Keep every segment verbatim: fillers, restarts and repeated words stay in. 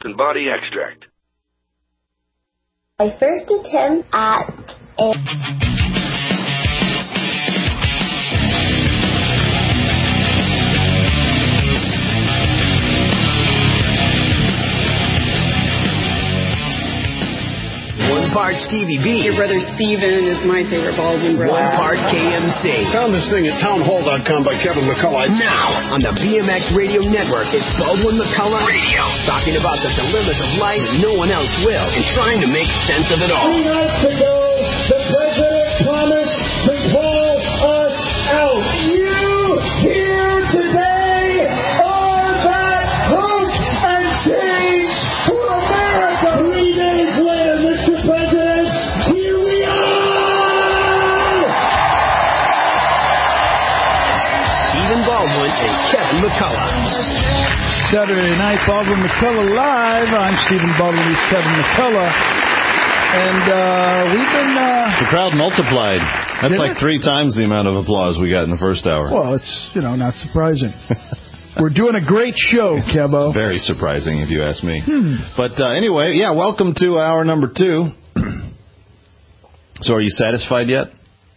and body extract. My first attempt at a... One part Stevie B. Your brother Steven is my favorite Baldwin brother. One part K M C. Found this thing at townhall dot com by Kevin McCullough. Now, on the B M X Radio Network, it's Baldwin McCullough Radio. Talking about the dilemmas of life no one else will, and trying to make sense of it all. Three nights ago, the president promised to pull us out. You here today are that hope and change for America. Three days later, Mister President, here we are! Stephen Baldwin and Kevin McCullough. Saturday night, Baldwin McCullough live. I'm Stephen Baldwin. He's Kevin McCullough. And uh, we've been... Uh, the crowd multiplied. That's like it? three times the amount of applause we got in the first hour. Well, it's, you know, not surprising. We're doing a great show, Kevo. Very surprising, if you ask me. Hmm. But uh, anyway, yeah, welcome to hour number two. So are you satisfied yet?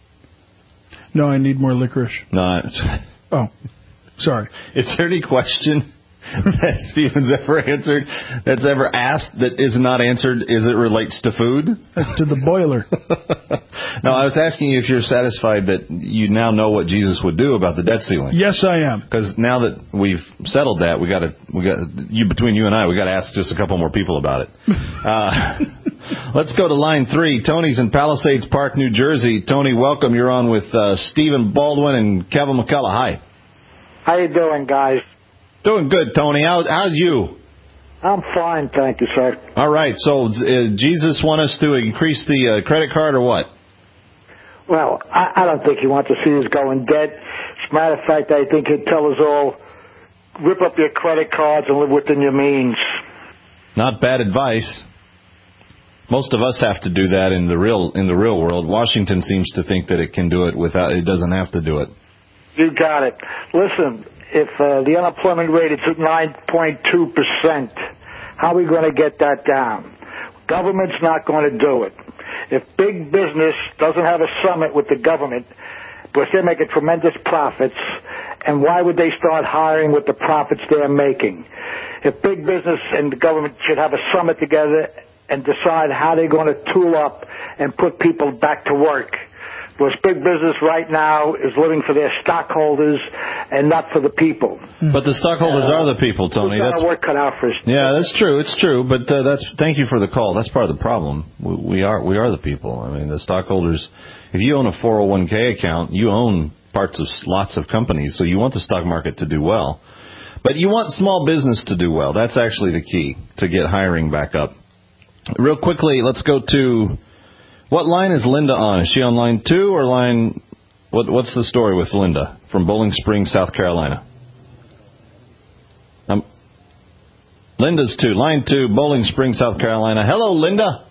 No, I need more licorice. No. Oh, sorry. Is there any question that Stephen's ever answered, that's ever asked, that is not answered, as it relates to food? To the boiler. No, I was asking you if you're satisfied that you now know what Jesus would do about the debt ceiling. Yes, I am. Because now that we've settled that, we got to, we got you between you and I, we got to ask just a couple more people about it. Uh, let's go to line three. Tony's in Palisades Park, New Jersey. Tony, welcome. You're on with uh, Stephen Baldwin and Kevin McCullough. Hi. How you doing, guys? Doing good, Tony. How, how's you? I'm fine, thank you, sir. All right. So, uh, Jesus want us to increase the uh, credit card or what? Well, I, I don't think he wants to see us go in debt. As a matter of fact, I think he'd tell us all, rip up your credit cards and live within your means. Not bad advice. Most of us have to do that in the real in the real world. Washington seems to think that it can do it without. It doesn't have to do it. You got it. Listen. If uh, the unemployment rate is at nine point two percent, how are we going to get that down? Government's not going to do it. If big business doesn't have a summit with the government, because they're making tremendous profits, and why would they start hiring with the profits they're making? If big business and the government should have a summit together and decide how they're going to tool up and put people back to work. Because big business right now is living for their stockholders and not for the people. But the stockholders uh, are the people, Tony. That's work cut out for us. Yeah, that's true. It's true. But uh, that's thank you for the call. That's part of the problem. We, we are we are the people. I mean, the stockholders. If you own a four oh one k account, you own parts of lots of companies, so you want the stock market to do well. But you want small business to do well. That's actually the key to get hiring back up. Real quickly, let's go to. What line is Linda on? Is she on line two or line... What, what's the story with Linda from Bowling Springs, South Carolina? Um, Linda's two. Line two, Bowling Springs, South Carolina. Hello, Linda.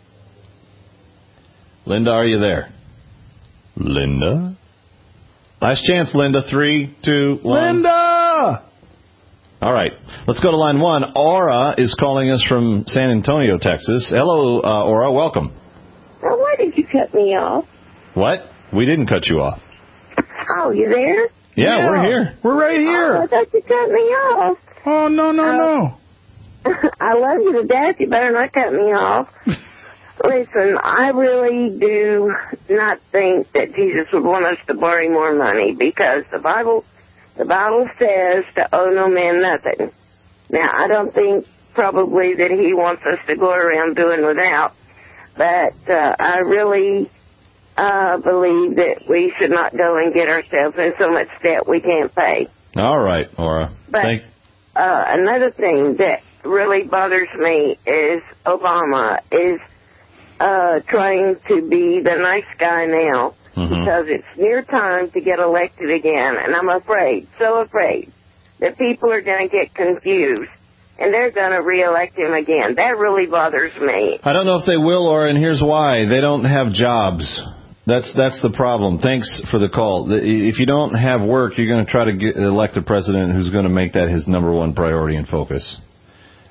Linda, are you there? Linda? Last chance, Linda. Three, two, one. Linda! All right. Let's go to line one. Aura is calling us from San Antonio, Texas. Hello, uh, Aura. Welcome. Well, why did you cut me off? What? We didn't cut you off. Oh, you there? Yeah, yeah. we're here. We're right here. Oh, I thought you cut me off. Oh, no, no, uh, no. I love you to death. You better not cut me off. Listen, I really do not think that Jesus would want us to borrow more money because the Bible, the Bible says to owe no man nothing. Now, I don't think probably that he wants us to go around doing without. But uh, I really uh, believe that we should not go and get ourselves in so much debt we can't pay. All right, Aura. But Thank- uh, another thing that really bothers me is Obama is uh, trying to be the nice guy now mm-hmm. because it's near time to get elected again. And I'm afraid, so afraid, that people are going to get confused. And they're going to reelect him again. That really bothers me. I don't know if they will, or and here's why. They don't have jobs. That's that's the problem. Thanks for the call. If you don't have work, you're going to try to get, elect a president who's going to make that his number one priority and focus.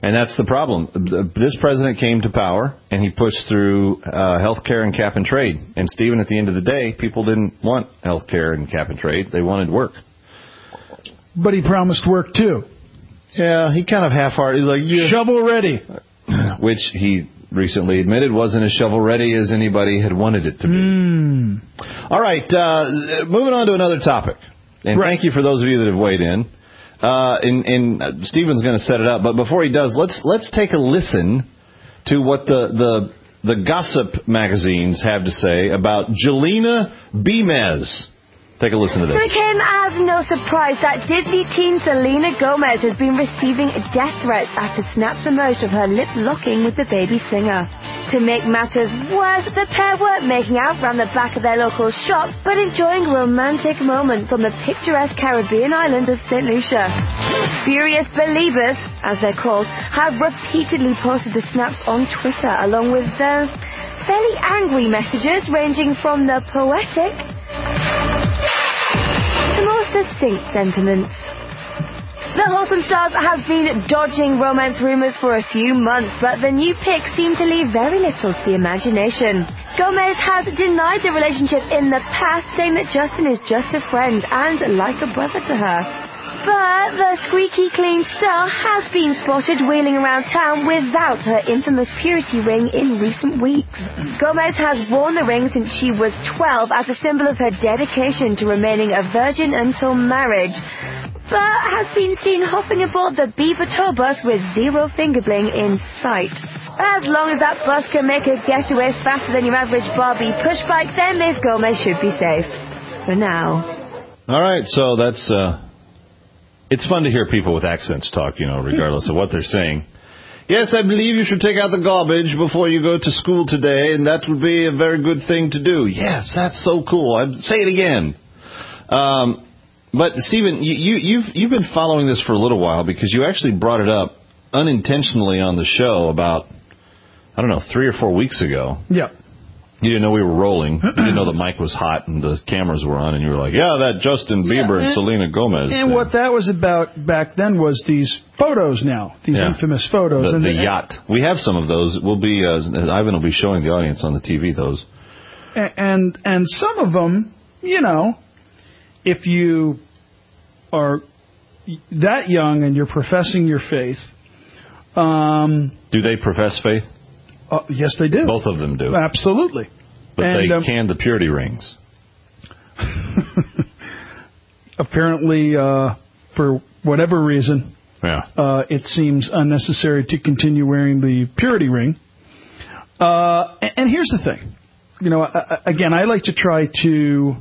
And that's the problem. This president came to power, and he pushed through uh, health care and cap and trade. And, Stephen, at the end of the day, people didn't want health care and cap and trade. They wanted work. But he promised work, too. Yeah, he kind of half-hearted. He's like, yeah. Shovel ready. Which he recently admitted wasn't as shovel-ready as anybody had wanted it to be. Mm. All right, uh, moving on to another topic. And right. Thank you for those of you that have weighed in. Uh, and, and uh, Stephen's going to set it up, but before he does, let's let's take a listen to what the the, the gossip magazines have to say about Jelena Bemes. Take a listen to this. So it came as no surprise that Disney teen Selena Gomez has been receiving death threats after snaps emerged of her lip-locking with the baby singer. To make matters worse, the pair weren't making out round the back of their local shop, but enjoying a romantic moment from the picturesque Caribbean island of Saint Lucia. Furious believers, as they're called, have repeatedly posted the snaps on Twitter, along with uh, fairly angry messages ranging from the poetic to more succinct sentiments. The wholesome stars have been dodging romance rumors for a few months, but the new pics seem to leave very little to the imagination. Gomez has denied the relationship in the past, saying that Justin is just a friend and like a brother to her. But the squeaky clean star has been spotted wheeling around town without her infamous purity ring in recent weeks. Gomez has worn the ring since she was twelve as a symbol of her dedication to remaining a virgin until marriage, but has been seen hopping aboard the Beaver tour bus with zero finger bling in sight. As long as that bus can make a getaway faster than your average Barbie push bike, then Miss Gomez should be safe. For now. All right, so that's... Uh It's fun to hear people with accents talk, you know, regardless of what they're saying. Yes, I believe you should take out the garbage before you go to school today, and that would be a very good thing to do. Yes, that's so cool. I'd say it again. Um, but, Stephen, you, you, you've, you've been following this for a little while because you actually brought it up unintentionally on the show about, I don't know, three or four weeks ago. Yeah. You didn't know we were rolling. You didn't know the mic was hot and the cameras were on, and you were like, yeah, that Justin Bieber yeah, and, and Selena Gomez And thing. what that was about back then was these photos now, these yeah. infamous photos. The, and the the, yacht. We have some of those. We'll be uh, Ivan will be showing the audience on the T V those. And, and some of them, you know, if you are that young and you're professing your faith. Um, do they profess faith? Uh, yes, they do. Both of them do. Absolutely. But and, they um, can the purity rings. Apparently, uh, for whatever reason, yeah. uh, it seems unnecessary to continue wearing the purity ring. Uh, and, and here's the thing. You know, I, again, I like to try to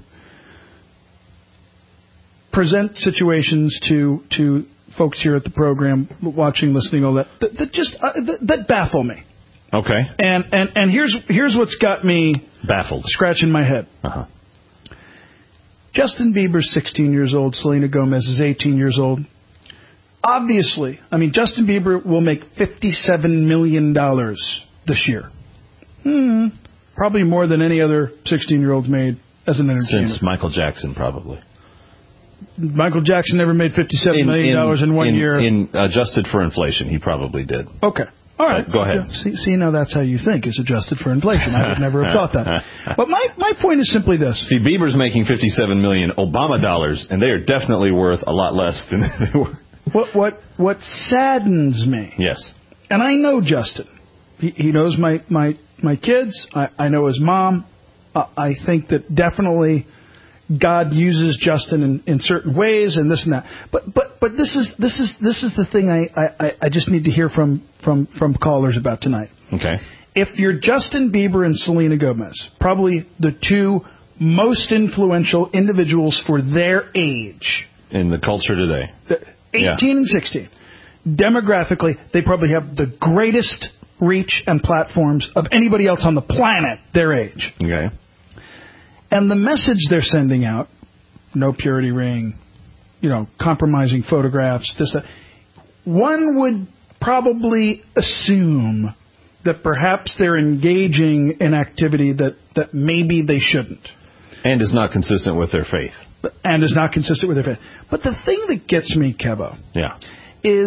present situations to to folks here at the program, watching, listening, all that, that, that just uh, that, that baffle me. Okay. And and and here's here's what's got me baffled, scratching my head. Uh-huh. Justin Bieber's sixteen years old. Selena Gomez is eighteen years old. Obviously, I mean, Justin Bieber will make fifty-seven million dollars this year. Hmm. Probably more than any other sixteen-year-old's made as an entertainer. Since Michael Jackson, probably. Michael Jackson never made fifty-seven million dollars in, in one in, year. In adjusted for inflation, he probably did. Okay. All right. Go ahead. Yeah. See, see, now that's how you think. It's adjusted for inflation. I would never have thought that. But my, my point is simply this. See, Bieber's making fifty-seven million Obama dollars, and they are definitely worth a lot less than they were. What what what saddens me? Yes. And I know Justin. He, he knows my, my, my kids. I, I know his mom. Uh, I think that definitely God uses Justin in, in certain ways and this and that. But but but this is this is this is the thing I, I, I just need to hear from, from, from callers about tonight. Okay. If you're Justin Bieber and Selena Gomez, probably the two most influential individuals for their age in the culture today, eighteen yeah. and sixteen, demographically, they probably have the greatest reach and platforms of anybody else on the planet their age. Okay. And the message they're sending out, no purity ring, you know, compromising photographs, this, that, one would probably assume that perhaps they're engaging in activity that, that maybe they shouldn't. And is not consistent with their faith. And is not consistent with their faith. But the thing that gets me, Kevo, yeah. is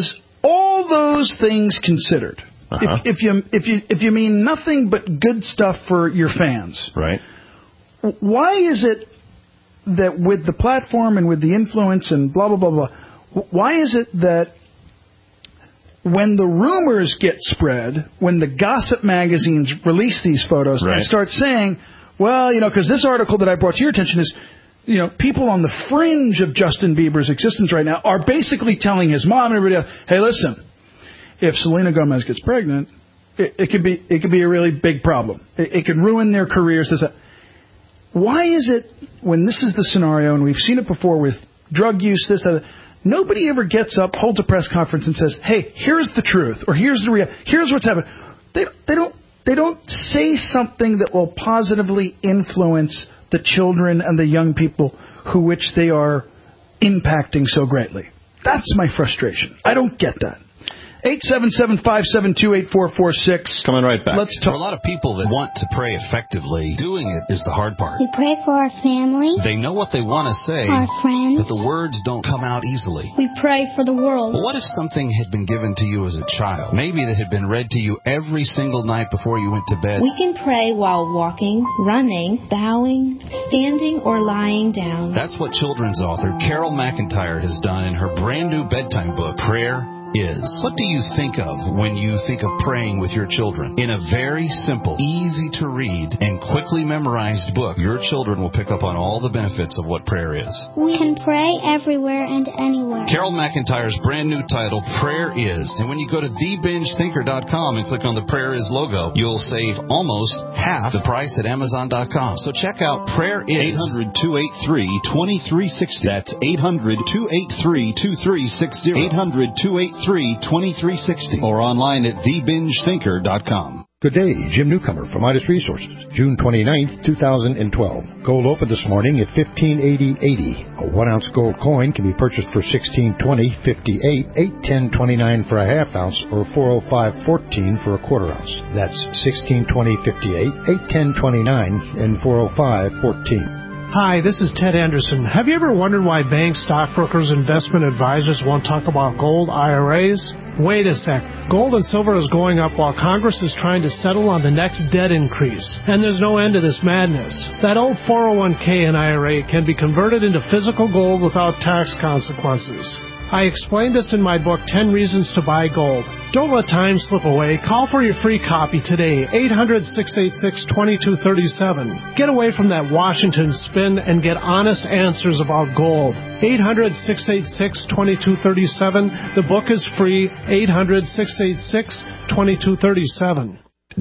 all those things considered, Uh-huh. if, if you if you if you mean nothing but good stuff for your fans, right? Why is it that with the platform and with the influence and blah blah blah blah, why is it that when the rumors get spread, when the gossip magazines release these photos right. and start saying, well, you know, because this article that I brought to your attention is, you know, people on the fringe of Justin Bieber's existence right now are basically telling his mom and everybody else, hey, listen, if Selena Gomez gets pregnant, it, it could be it could be a really big problem. It, it could ruin their careers. This, that. Why is it when this is the scenario, and we've seen it before with drug use, this, that, nobody ever gets up, holds a press conference, and says, "Hey, here's the truth," or "Here's the real, here's what's happening." They they don't they don't say something that will positively influence the children and the young people who which they are impacting so greatly. That's my frustration. I don't get that. eight seven seven, five seven two, eight four four six. Coming right back. Let's talk. For a lot of people that want to pray effectively, doing it is the hard part. We pray for our family. They know what they want to say, our friends, but the words don't come out easily. We pray for the world. But what if something had been given to you as a child? Maybe that had been read to you every single night before you went to bed. We can pray while walking, running, bowing, standing, or lying down. That's what children's author Carol McIntyre has done in her brand new bedtime book, Prayer Is. What do you think of when you think of praying with your children? In a very simple, easy to read, and quickly memorized book, your children will pick up on all the benefits of what prayer is. We can pray everywhere and anywhere. Carol McIntyre's brand new title, Prayer Is. And when you go to the binge thinker dot com and click on the Prayer Is logo, you'll save almost half the price at amazon dot com. So check out Prayer Is. eight hundred, two eight three, two three six zero. That's eight hundred, two eight three, two three six zero. eight hundred, two eight three, two three six zero. Or online at the binge thinker dot com. Good day, Jim Newcomer from Midas Resources, June twenty-ninth, two thousand twelve. Gold opened this morning at fifteen eighty eighty. A one-ounce gold coin can be purchased for sixteen twenty fifty-eight, eight ten twenty-nine for a half ounce, or four oh five fourteen for a quarter ounce. That's sixteen twenty fifty-eight, eight ten twenty-nine, and four oh five fourteen. Hi, this is Ted Anderson. Have you ever wondered why banks, stockbrokers, investment advisors won't talk about gold I R As? Wait a sec. Gold and silver is going up while Congress is trying to settle on the next debt increase. And there's no end to this madness. That old four oh one k and I R A can be converted into physical gold without tax consequences. I explained this in my book, ten Reasons to Buy Gold. Don't let time slip away. Call for your free copy today, eight hundred, six eight six, two two three seven. Get away from that Washington spin and get honest answers about gold. eight hundred, six eight six, two two three seven. The book is free, eight hundred, six eight six, two two three seven.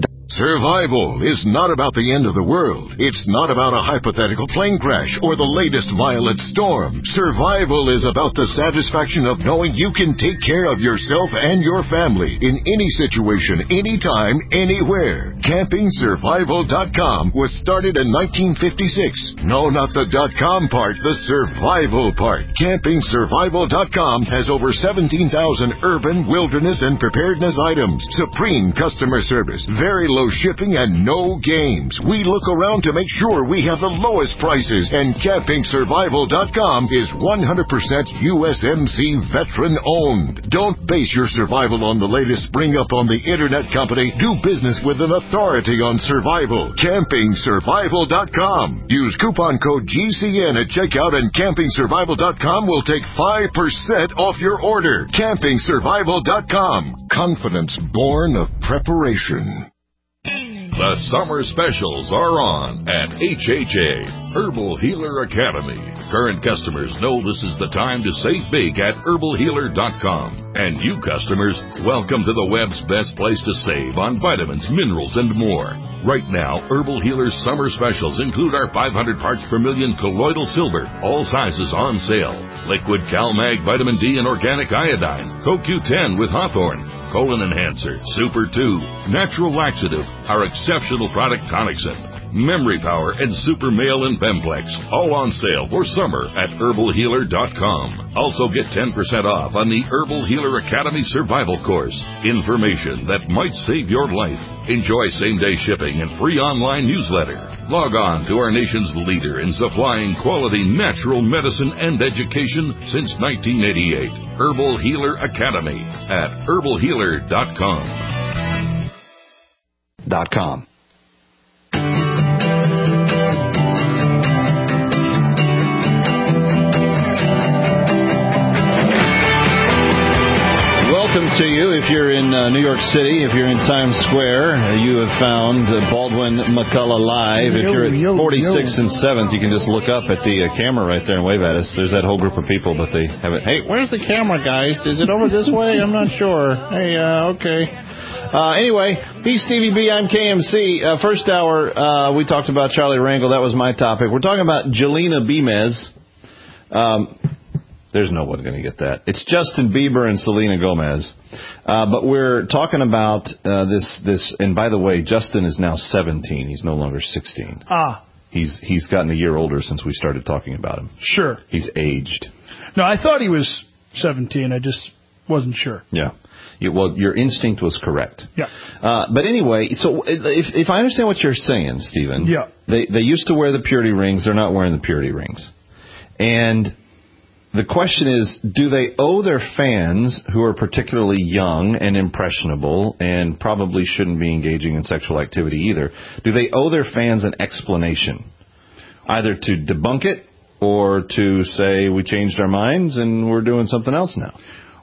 Survival is not about the end of the world. It's not about a hypothetical plane crash or the latest violent storm. Survival is about the satisfaction of knowing you can take care of yourself and your family in any situation, anytime, anywhere. Camping Survival dot com was started in nineteen fifty-six. No, not the .com part, the survival part. Camping Survival dot com has over seventeen thousand urban, wilderness, and preparedness items. Supreme customer service, very low shipping, and no games. We look around to make sure we have the lowest prices, and Camping Survival dot com is one hundred percent U S M C veteran owned. Don't base your survival on the latest spring up on the internet company. Do business with an authority on survival. Camping Survival dot com. Use coupon code G C N at checkout, and Camping Survival dot com will take five percent off your order. Camping Survival dot com. Confidence born of preparation. The summer specials are on at H H A, Herbal Healer Academy. Current customers know this is the time to save big at herbal healer dot com. And you customers, welcome to the web's best place to save on vitamins, minerals, and more. Right now, Herbal Healer's summer specials include our five hundred parts per million colloidal silver, all sizes on sale. Liquid CalMag Vitamin D and Organic Iodine, Co Q ten with Hawthorne, Colon Enhancer, Super two, Natural Laxative, our exceptional product Tonicsyn, Memory Power, and Super Male and Bemplex, all on sale for summer at herbal healer dot com. Also get ten percent off on the Herbal Healer Academy Survival Course. Information that might save your life. Enjoy same-day shipping and free online newsletter. Log on to our nation's leader in supplying quality natural medicine and education since nineteen eighty-eight. Herbal Healer Academy at herbal healer dot com. Dot com. Welcome to you. If you're in uh, New York City, if you're in Times Square, uh, you have found uh, Baldwin McCullough Live. If you're at forty-sixth and seventh, you can just look up at the uh, camera right there and wave at us. There's that whole group of people, but they haven't. Hey, where's the camera, guys? Is it over this way? I'm not sure. Hey, uh, okay. Uh, anyway, he's Stevie B, I'm K M C. Uh, first hour, uh, we talked about Charlie Rangel. That was my topic. We're talking about Jelena Bemes. Um, there's no one going to get that. It's Justin Bieber and Selena Gomez. Uh, but we're talking about uh, this, this, and by the way, Justin is now seventeen. He's no longer sixteen. Ah. He's, he's gotten a year older since we started talking about him. Sure. He's aged. No, I thought he was seventeen. I just wasn't sure. Yeah. You, well, your instinct was correct. Yeah. Uh, but anyway, so if, if I understand what you're saying, Stephen, yeah. they, they used to wear the purity rings. They're not wearing the purity rings. And the question is, do they owe their fans, who are particularly young and impressionable and probably shouldn't be engaging in sexual activity either, do they owe their fans an explanation, either to debunk it or to say we changed our minds and we're doing something else now?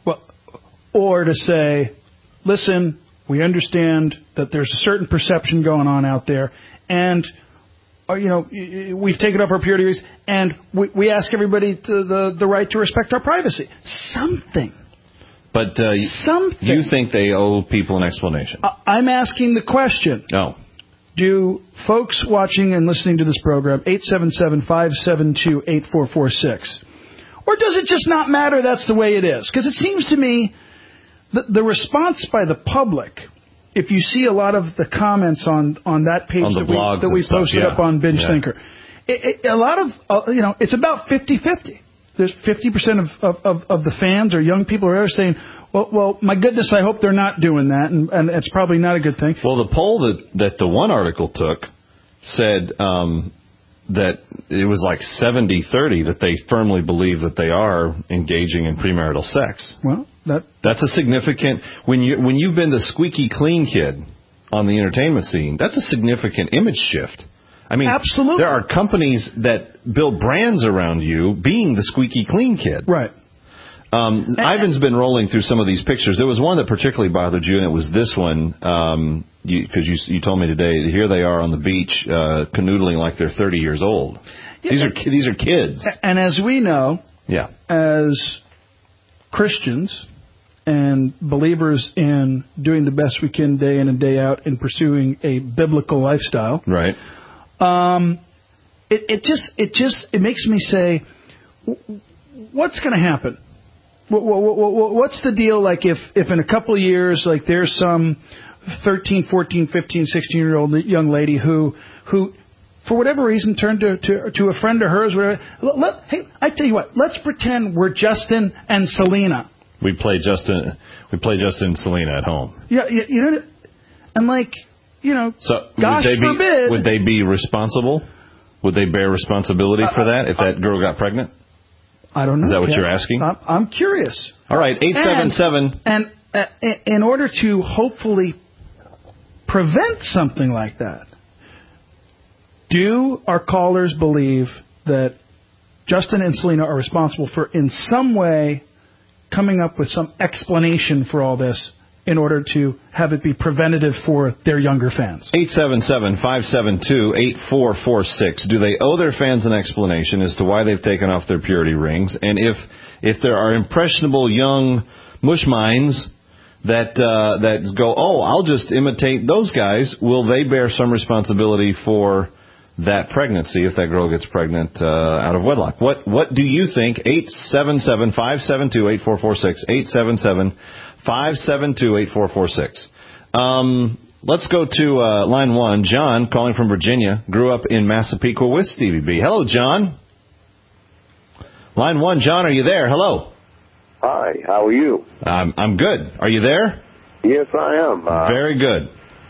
Or to say, listen, we understand that there's a certain perception going on out there, and uh, you know we've taken up our purity rings, and we, we ask everybody to the the right to respect our privacy. Something. But uh, Something. You think they owe people an explanation? I, I'm asking the question. No. Do folks watching and listening to this program, eight seven seven, five seven two, eight four four six, or does it just not matter that's the way it is? Because it seems to me The, the response by the public, if you see a lot of the comments on, on that page on that we, that we posted stuff, yeah. up on Binge yeah. Thinker, it, it, a lot of, uh, you know, it's about fifty-fifty. There's fifty percent of, of, of the fans or young people are saying, well, well, my goodness, I hope they're not doing that, and, and it's probably not a good thing. Well, the poll that, that the one article took said um, that it was like seventy thirty that they firmly believe that they are engaging in premarital sex. Well, that that's a significant when you when you've been the squeaky clean kid on the entertainment scene. That's a significant image shift. I mean, absolutely, there are companies that build brands around you being the squeaky clean kid. Right. Um, and, Ivan's been rolling through some of these pictures. There was one that particularly bothered you, and it was this one, um, because you, you, you told me today, here they are on the beach uh, canoodling like they're thirty years old. Yeah, these are these are kids. And as we know, yeah, as Christians and believers in doing the best we can day in and day out in pursuing a biblical lifestyle, right? Um, it, it just it just it makes me say, what's going to happen? What's the deal, like, if, if in a couple of years, like, there's some thirteen, fourteen, fifteen, sixteen-year-old young lady who, who for whatever reason, turned to, to, to a friend of hers, whatever. Let, let, hey, I tell you what, let's pretend we're Justin and Selena. We play Justin, we play Justin and Selena at home. Yeah, you, you know, and, like, you know, so gosh would they forbid. Be, would they be responsible? Would they bear responsibility uh, for that if uh, that girl got pregnant? I don't know. Is that what Ken. you're asking? I'm, I'm curious. All right, eight seven seven. And, and uh, in order to hopefully prevent something like that, do our callers believe that Justin and Selena are responsible for, in some way, coming up with some explanation for all this in order to have it be preventative for their younger fans? eight seven seven, five seven two, eight four four six. Do they owe their fans an explanation as to why they've taken off their purity rings? And if if there are impressionable young mush minds that uh, that go, oh, I'll just imitate those guys, will they bear some responsibility for that pregnancy if that girl gets pregnant uh, out of wedlock? What what do you think? eight seven seven, five seven two, eight four four six. eight seven seven, five seven two, eight four four six. Um, let's go to uh, line one. John, calling from Virginia, grew up in Massapequa with Stevie B. Hello, John. Line one, John, are you there? Hello. Hi, how are you? I'm I'm good. Are you there? Yes, I am. Uh, Very good.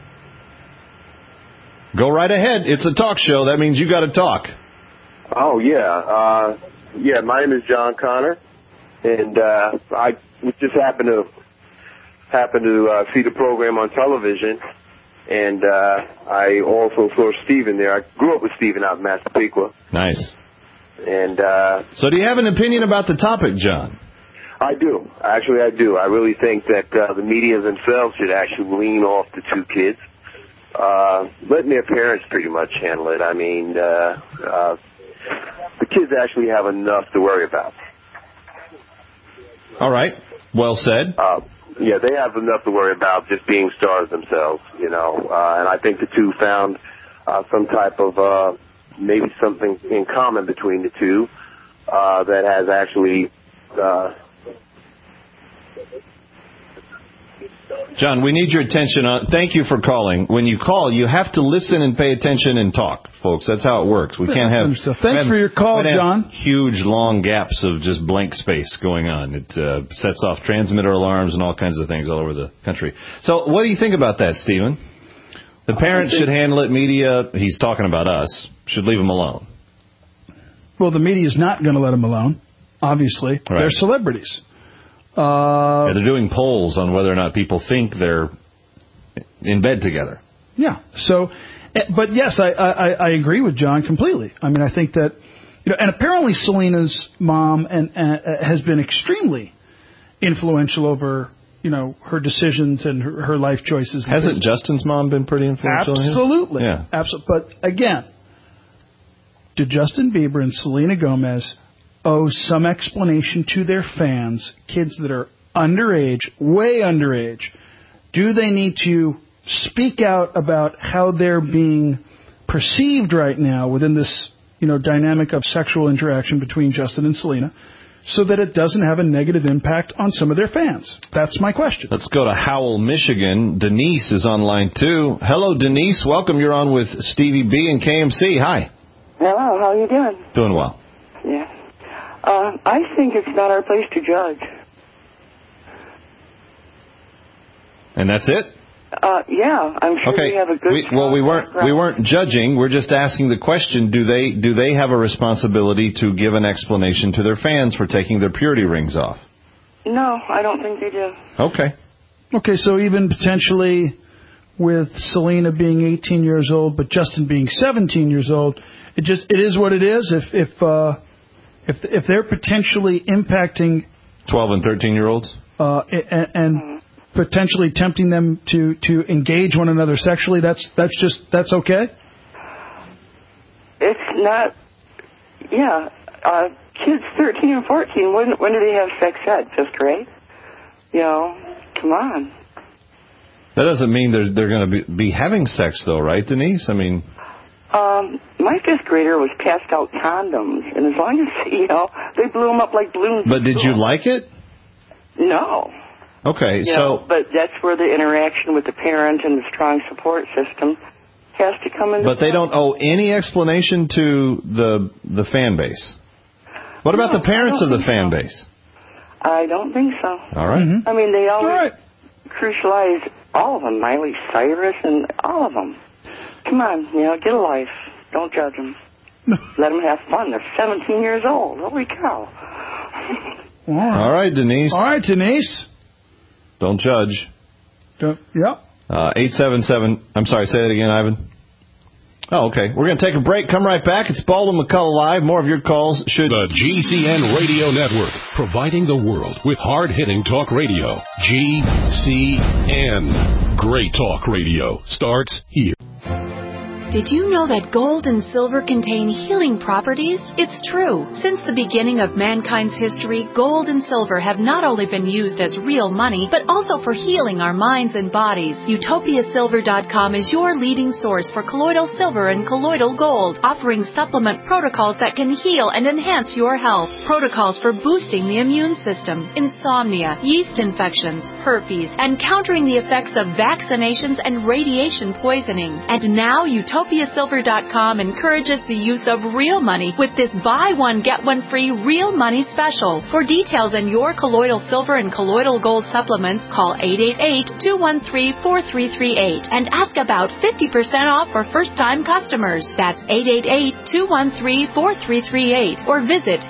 Go right ahead. It's a talk show. That means you got to talk. Oh, yeah. Uh, yeah, my name is John Connor, and uh, I just happened to happened to uh, see the program on television, and uh, I also saw Stephen there. I grew up with Stephen out in Massapequa. Nice. And uh, so do you have an opinion about the topic, John? I do. Actually, I do. I really think that uh, the media themselves should actually lean off the two kids, uh, letting their parents pretty much handle it. I mean, uh, uh, the kids actually have enough to worry about. All right. Well said. Uh, yeah, they have enough to worry about just being stars themselves, you know. Uh, and I think the two found uh, some type of uh, maybe something in common between the two uh, that has actually... Uh, John, we need your attention. On, thank you for calling. When you call, you have to listen and pay attention and talk, folks. That's how it works. We can't have... Thanks for your call, John. Huge, long gaps of just blank space going on. It uh, sets off transmitter alarms and all kinds of things all over the country. So what do you think about that, Stephen? The parents should handle it. Media, he's talking about us, should leave them alone. Well, the media's not going to let them alone, obviously. Right. They're celebrities. Uh, yeah, they're doing polls on whether or not people think they're in bed together. Yeah. So, but yes, I, I, I agree with John completely. I mean, I think that, you know, and apparently Selena's mom and uh, has been extremely influential over, you know, her decisions and her, her life choices. Hasn't things. Justin's mom been pretty influential? Absolutely. Yeah. Absolutely. But again, do Justin Bieber and Selena Gomez owe some explanation to their fans, kids that are underage, way underage? Do they need to speak out about how they're being perceived right now within this, you know, dynamic of sexual interaction between Justin and Selena, so that it doesn't have a negative impact on some of their fans? That's my question. Let's go to Howell, Michigan. Denise is on line two. Hello, Denise. Welcome. You're on with Stevie B and K M C. Hi. Hello. How are you doing? Doing well. Yeah. Uh, I think it's not our place to judge. And that's it? Uh, yeah, I'm sure okay. we have a good. We, well, we weren't background. we weren't judging. We're just asking the question: Do they do they have a responsibility to give an explanation to their fans for taking their purity rings off? No, I don't think they do. Okay. Okay, so even potentially with Selena being eighteen years old, but Justin being seventeen years old, it just it is what it is. If if uh, if if they're potentially impacting twelve and thirteen year olds, uh, and, and mm-hmm. potentially tempting them to, to engage one another sexually, that's that's just that's okay. It's not. Yeah, uh, kids thirteen and fourteen. When when do they have sex ed? Fifth grade? You know, come on. That doesn't mean they're they're going to be, be having sex though, right, Denise? I mean. Um, my fifth grader was passed out condoms, and as long as, you know, they blew them up like balloons. But did you like it? No. Okay, you so... know, but that's where the interaction with the parent and the strong support system has to come into But they don't owe any explanation to the the fan base. What about no, the parents of the fan so. base? I don't think so. All right. Mm-hmm. I mean, they always right. crucialize all of them, Miley Cyrus and all of them. Come on, you know, get a life. Don't judge them. Let them have fun. They're seventeen years old. Holy cow. All right. All right, Denise. All right, Denise. Don't judge. Don't, yep. Uh, eight seven seven. I'm sorry, say that again, Ivan. Oh, okay. We're going to take a break. Come right back. It's Baldwin McCullough Live. More of your calls should... The G C N Radio Network, providing the world with hard-hitting talk radio. G C N. Great talk radio starts here. Did you know that gold and silver contain healing properties? It's true. Since the beginning of mankind's history, gold and silver have not only been used as real money, but also for healing our minds and bodies. Utopia Silver dot com is your leading source for colloidal silver and colloidal gold, offering supplement protocols that can heal and enhance your health. Protocols for boosting the immune system, insomnia, yeast infections, herpes, and countering the effects of vaccinations and radiation poisoning. And now Utopia Silver dot com encourages the use of real money with this buy one get one free real money special. For details on your colloidal silver and colloidal gold supplements, call eight eight eight, two one three, four three three eight and ask about fifty percent off for first-time customers. That's eight eight eight, two one three, four three three eight or visit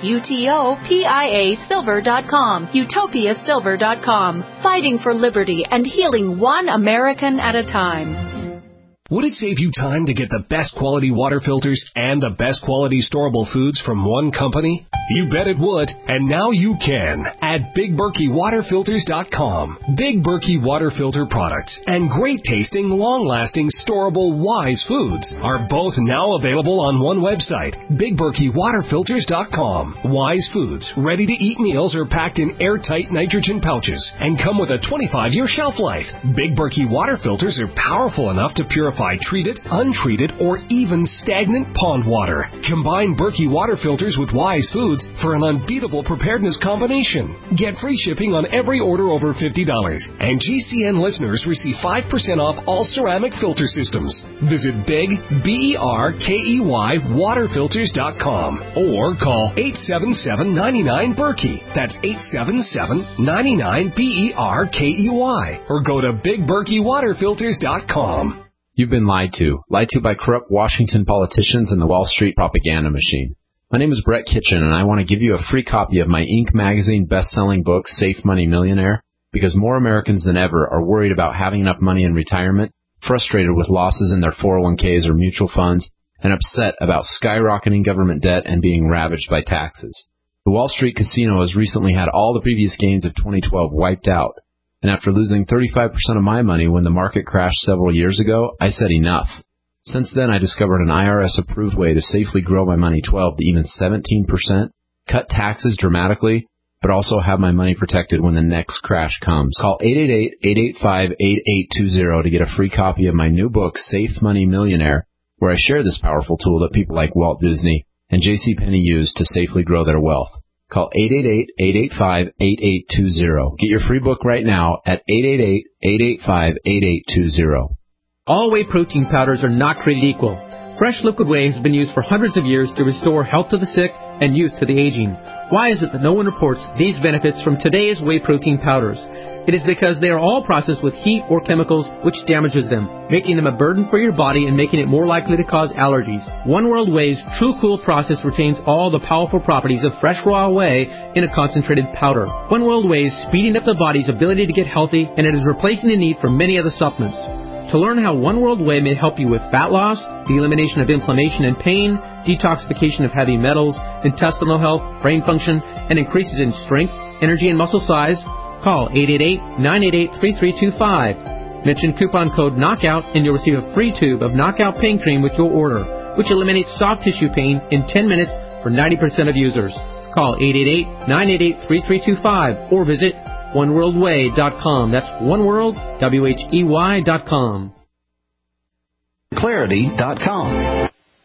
Utopia Silver dot com. Utopia Silver dot com. Fighting for liberty and healing one American at a time. Would it save you time to get the best quality water filters and the best quality storable foods from one company? You bet it would, and now you can at Big Berkey Water Filters dot com. Big Berkey Water Filter products and great tasting, long-lasting, storable Wise foods are both now available on one website, Big Berkey Water Filters dot com. Wise foods, ready-to-eat meals are packed in airtight nitrogen pouches and come with a twenty-five year shelf life. Big Berkey Water Filters are powerful enough to purify treated, untreated, or even stagnant pond water. Combine Berkey water filters with Wise Foods for an unbeatable preparedness combination. Get free shipping on every order over fifty dollars. And G C N listeners receive five percent off all ceramic filter systems. Visit Big, B E R K E Y, water filters dot com or call eight seven seven, nine nine, Berkey. That's eight seven seven, nine nine, B E R K E Y. Or go to Big Berkey Water Filters dot com. You've been lied to. Lied to by corrupt Washington politicians and the Wall Street propaganda machine. My name is Brett Kitchen, and I want to give you a free copy of my Inc magazine best-selling book, Safe Money Millionaire, because more Americans than ever are worried about having enough money in retirement, frustrated with losses in their four oh one k's or mutual funds, and upset about skyrocketing government debt and being ravaged by taxes. The Wall Street casino has recently had all the previous gains of twenty twelve wiped out. And after losing thirty-five percent of my money when the market crashed several years ago, I said enough. Since then, I discovered an I R S-approved way to safely grow my money twelve to even seventeen percent, cut taxes dramatically, but also have my money protected when the next crash comes. Call eight eight eight, eight eight five, eight eight two zero to get a free copy of my new book, Safe Money Millionaire, where I share this powerful tool that people like Walt Disney and J C Penney use to safely grow their wealth. Call eight eight eight, eight eight five, eight eight two zero. Get your free book right now at eight eight eight, eight eight five, eight eight two zero. All whey protein powders are not created equal. Fresh liquid whey has been used for hundreds of years to restore health to the sick and youth to the aging. Why is it that no one reports these benefits from today's whey protein powders? It is because they are all processed with heat or chemicals which damages them, making them a burden for your body and making it more likely to cause allergies. One World Whey's True Cool process retains all the powerful properties of fresh raw whey in a concentrated powder. One World Whey is speeding up the body's ability to get healthy, and it is replacing the need for many other supplements. To learn how One World Whey may help you with fat loss, the elimination of inflammation and pain, detoxification of heavy metals, intestinal health, brain function, and increases in strength, energy, and muscle size, call eight eight eight, nine eight eight, three three two five. Mention coupon code KNOCKOUT and you'll receive a free tube of Knockout Pain Cream with your order, which eliminates soft tissue pain in ten minutes for ninety percent of users. Call eight eight eight, nine eight eight, three three two five or visit one world way dot com. That's oneworld, W H E Y dot com. Clarity dot com.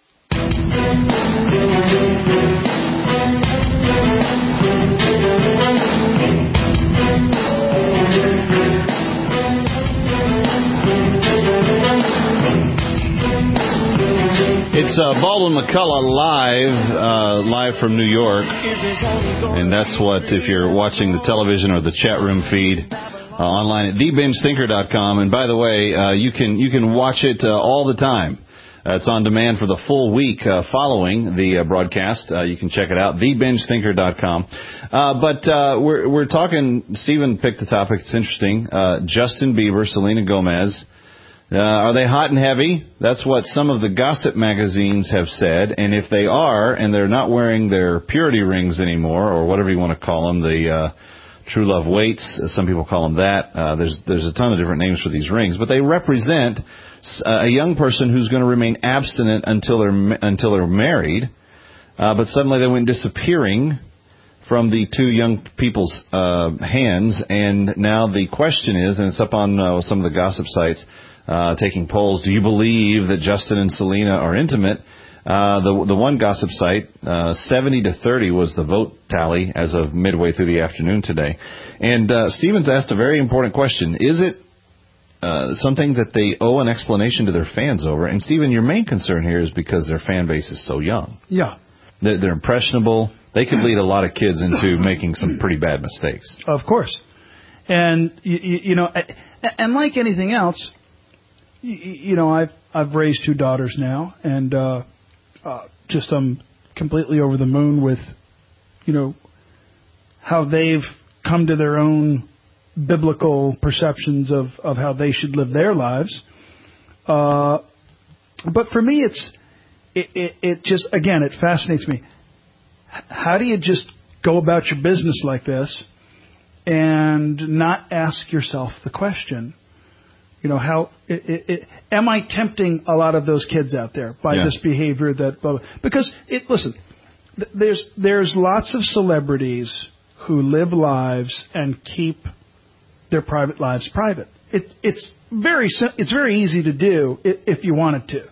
It's uh, Baldwin McCullough live, uh, live from New York, and that's what, if you're watching the television or the chat room feed, uh, online at the binge thinker dot com. And by the way, uh, you can you can watch it uh, all the time. Uh, it's on demand for the full week uh, following the uh, broadcast. Uh, you can check it out, the binge thinker dot com. Uh, but uh, we're we're talking. Stephen picked the topic. It's interesting. Uh, Justin Bieber, Selena Gomez. Uh, are they hot and heavy? That's what some of the gossip magazines have said. And if they are, and they're not wearing their purity rings anymore, or whatever you want to call them, the uh, True Love Waits, as some people call them that. Uh, there's there's a ton of different names for these rings, but they represent a young person who's going to remain abstinent until they're until they're married, uh, but suddenly they went disappearing from the two young people's uh, hands, and now the question is, and it's up on uh, some of the gossip sites uh, taking polls, do you believe that Justin and Selena are intimate? Uh, the the one gossip site, uh, seventy to thirty was the vote tally as of midway through the afternoon today. And uh, Stevens asked a very important question. Is it uh, something that they owe an explanation to their fans over? And, Stephen, your main concern here is because their fan base is so young. Yeah. They're, they're impressionable. They could lead a lot of kids into making some pretty bad mistakes. Of course. And, you, you know, and like anything else, you, you know, I've, I've raised two daughters now, and uh, uh, just I'm completely over the moon with, you know, how they've come to their own biblical perceptions of, of how they should live their lives. Uh, but for me, it's it, it, it just, again, it fascinates me. How do you just go about your business like this and not ask yourself the question, you know, how it, it, it, am I tempting a lot of those kids out there by yeah. this behavior that, because it, listen, th- there's, there's lots of celebrities who live lives and keep their private lives private. It, it's very, it's very easy to do if you wanted to.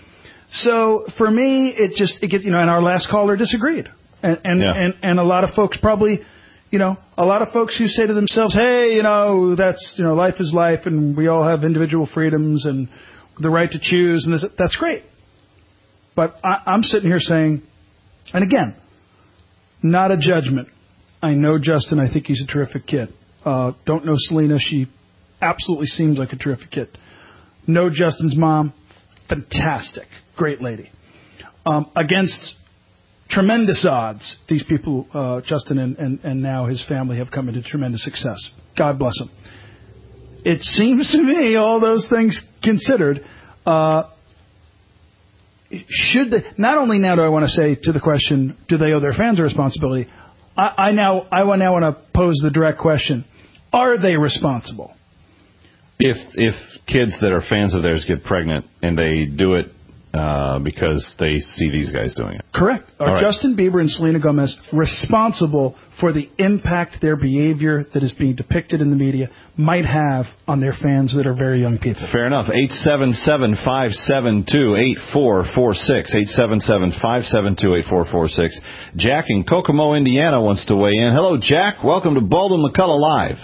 So for me, it just, it get, you know, and our last caller disagreed. And and, yeah. and and a lot of folks probably, you know, a lot of folks who say to themselves, hey, you know, that's, you know, life is life and we all have individual freedoms and the right to choose, and this, that's great. But I, I'm sitting here saying, and again, not a judgment. I know Justin. I think he's a terrific kid. Uh, don't know Selena. She absolutely seems like a terrific kid. Know Justin's mom. Fantastic. Great lady. Um, against tremendous odds, these people, uh, Justin and, and, and now his family, have come into tremendous success. God bless them. It seems to me, all those things considered, uh, should they, not only now do I want to say to the question, do they owe their fans a responsibility? I, I now I now want to pose the direct question: are they responsible? If if kids that are fans of theirs get pregnant and they do it uh, because they see these guys doing it, correct? Are right. Justin Bieber and Selena Gomez responsible for the impact their behavior that is being depicted in the media might have on their fans that are very young people? Fair enough. eight seven seven, five seven two, eight four four six. eight seven seven, five seven two, eight four four six. Jack in Kokomo, Indiana wants to weigh in. Hello, Jack. Welcome to Baldwin McCullough Live.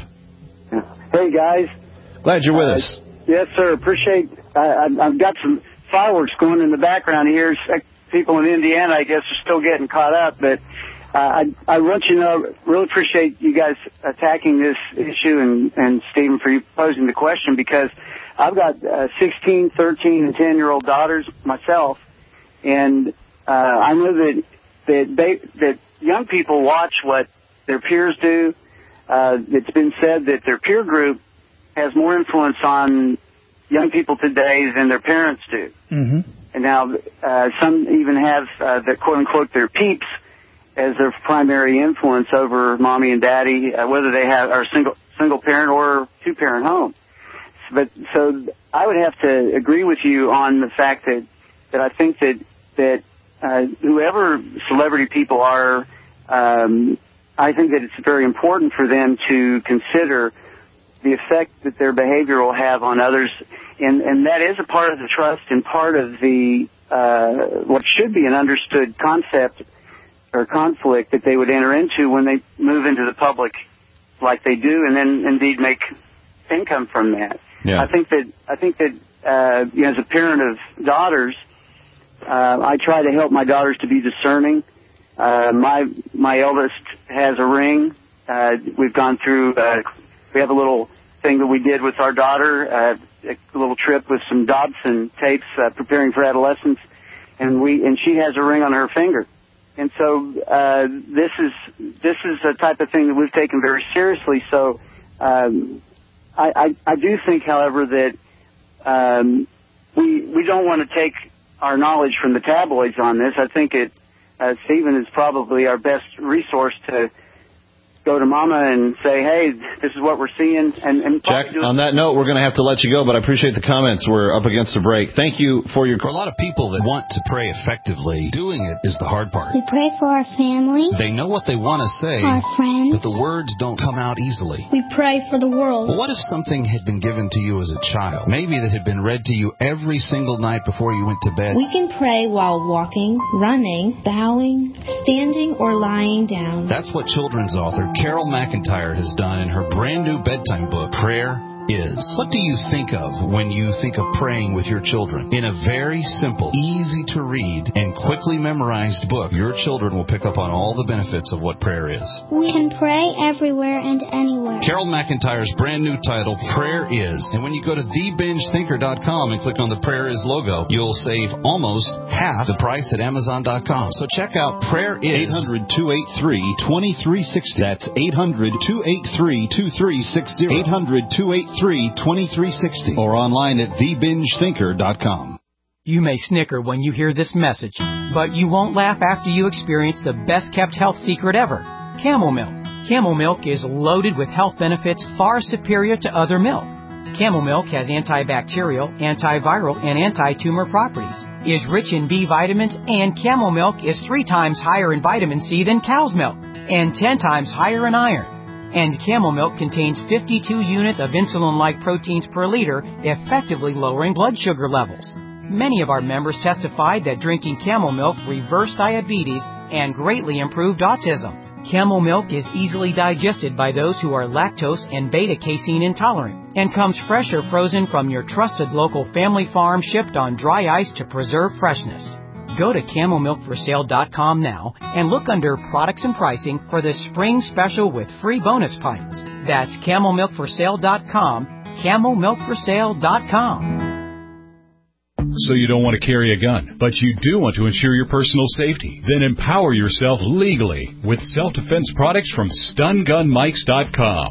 Hey, guys. Glad you're with uh, us. Yes, sir. Appreciate uh, I've got some fireworks going in the background here. People in Indiana, I guess, are still getting caught up, but Uh, I, I want you to know, really appreciate you guys attacking this issue, and, and Stephen, for you posing the question, because I've got uh, sixteen, thirteen, and ten-year-old daughters myself, and uh, I know that that, they, that young people watch what their peers do. Uh, it's been said that their peer group has more influence on young people today than their parents do. Mm-hmm. And now uh, some even have uh, the quote-unquote their peeps as their primary influence over mommy and daddy, uh, whether they have are single single parent or two parent home. But so I would have to agree with you on the fact that that I think that that uh, whoever celebrity people are, um, I think that it's very important for them to consider the effect that their behavior will have on others, and and that is a part of the trust and part of the uh, what should be an understood concept or conflict that they would enter into when they move into the public like they do, and then indeed make income from that. Yeah. I think that I think that uh, you know, as a parent of daughters, uh, I try to help my daughters to be discerning. Uh, my my eldest has a ring. Uh, we've gone through. Uh, we have a little thing that we did with our daughter, uh, a little trip with some Dobson tapes, uh, preparing for adolescence, and we and she has a ring on her finger. And so uh, this is this is a type of thing that we've taken very seriously. So um, I, I, I do think, however, that um, we we don't want to take our knowledge from the tabloids on this. I think it uh, Stephen is probably our best resource to go to Mama and say, hey, this is what we're seeing. And, and Jack, on that note, we're going to have to let you go, but I appreciate the comments. We're up against the break. Thank you for your... For a lot of people that want to pray effectively, doing it is the hard part. We pray for our family. They know what they want to say, our friends. but the words don't come out easily. We pray for the world. Well, what if something had been given to you as a child? Maybe that had been read to you every single night before you went to bed. We can pray while walking, running, bowing, standing, or lying down. That's what children's author Carol McIntyre has done in her brand new bedtime book, Prayer Is. What do you think of when you think of praying with your children? In a very simple, easy to read, and quickly memorized book, your children will pick up on all the benefits of what prayer is. We can pray everywhere and anywhere. Carol McIntyre's brand new title, Prayer Is. And when you go to the binge thinker dot com and click on the Prayer Is logo, you'll save almost half the price at amazon dot com. So check out Prayer Is. eight hundred, two eight three, two three six zero. That's eight hundred, two eight three, two three six zero. eight hundred, two eight three, two three six zero. Or online at the binge thinker dot com. You may snicker when you hear this message, but you won't laugh after you experience the best-kept health secret ever, Camel Milk. Camel Milk is loaded with health benefits far superior to other milk. Camel Milk has antibacterial, antiviral, and anti-tumor properties, is rich in B vitamins, and Camel Milk is three times higher in vitamin C than cow's milk, and ten times higher in iron. And Camel Milk contains fifty-two units of insulin-like proteins per liter, effectively lowering blood sugar levels. Many of our members testified that drinking Camel Milk reversed diabetes and greatly improved autism. Camel Milk is easily digested by those who are lactose and beta-casein intolerant and comes fresh or frozen from your trusted local family farm, shipped on dry ice to preserve freshness. Go to camel milk for sale dot com now and look under products and pricing for the spring special with free bonus pints. That's camel milk for sale dot com, camel milk for sale dot com. So you don't want to carry a gun, but you do want to ensure your personal safety. Then empower yourself legally with self-defense products from stun gun mics dot com.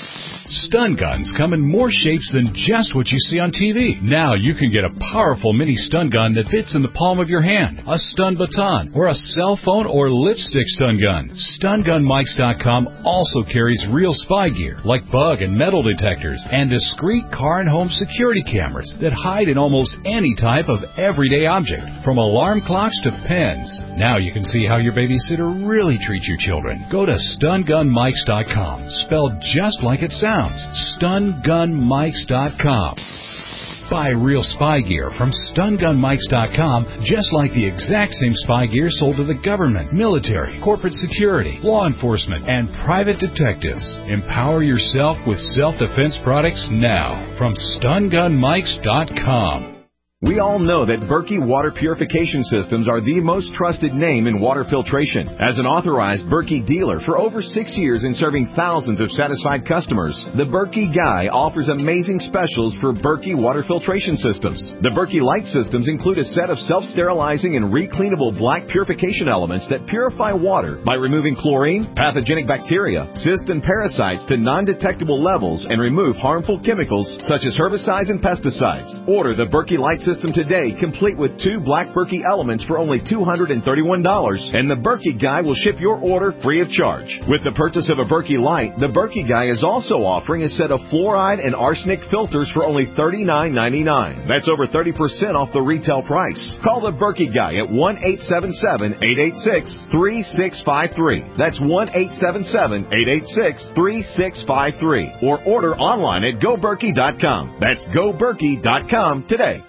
Stun guns come in more shapes than just what you see on T V. Now you can get a powerful mini stun gun that fits in the palm of your hand, a stun baton, or a cell phone or lipstick stun gun. stun gun mics dot com also carries real spy gear like bug and metal detectors and discreet car and home security cameras that hide in almost any type of everyday object, from alarm clocks to pens. Now you can see how your babysitter really treats your children. Go to stun gun mics dot com, spelled just like it sounds. stun gun mics dot com. Buy real spy gear from stun gun mics dot com, just like the exact same spy gear sold to the government, military, corporate security, law enforcement, and private detectives. Empower yourself with self-defense products now from stun gun mics dot com. We all know that Berkey Water Purification Systems are the most trusted name in water filtration. As an authorized Berkey dealer for over six years and serving thousands of satisfied customers, the Berkey Guy offers amazing specials for Berkey Water Filtration Systems. The Berkey Light Systems include a set of self-sterilizing and recleanable black purification elements that purify water by removing chlorine, pathogenic bacteria, cysts, and parasites to non-detectable levels and remove harmful chemicals such as herbicides and pesticides. Order the Berkey Light System today, complete with two black Berkey elements for only two hundred thirty-one dollars, and the Berkey Guy will ship your order free of charge. With the purchase of a Berkey Light, the Berkey Guy is also offering a set of fluoride and arsenic filters for only thirty-nine ninety-nine. That's over thirty percent off the retail price. Call the Berkey Guy at one eight seven seven, eight eight six, three six five three. That's one eight seven seven, eight eight six, three six five three. Or order online at go berkey dot com. That's go berkey dot com today.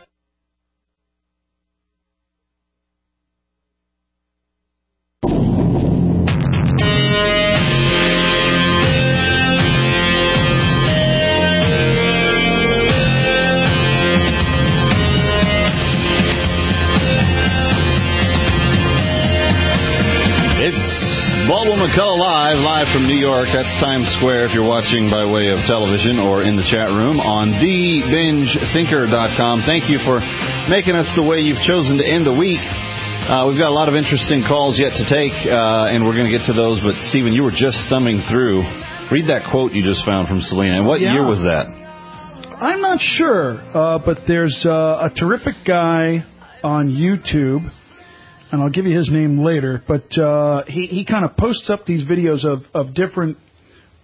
Baldwin McCullough live, live from New York. That's Times Square if you're watching by way of television or in the chat room on the binge thinker dot com. Thank you for making us the way you've chosen to end the week. Uh, we've got a lot of interesting calls yet to take, uh, and we're going to get to those. But, Stephen, you were just thumbing through. Read that quote you just found from Selena. And what yeah. year was that? I'm not sure, uh, but there's uh, a terrific guy on YouTube, and I'll give you his name later, but uh, he, he kind of posts up these videos of, of different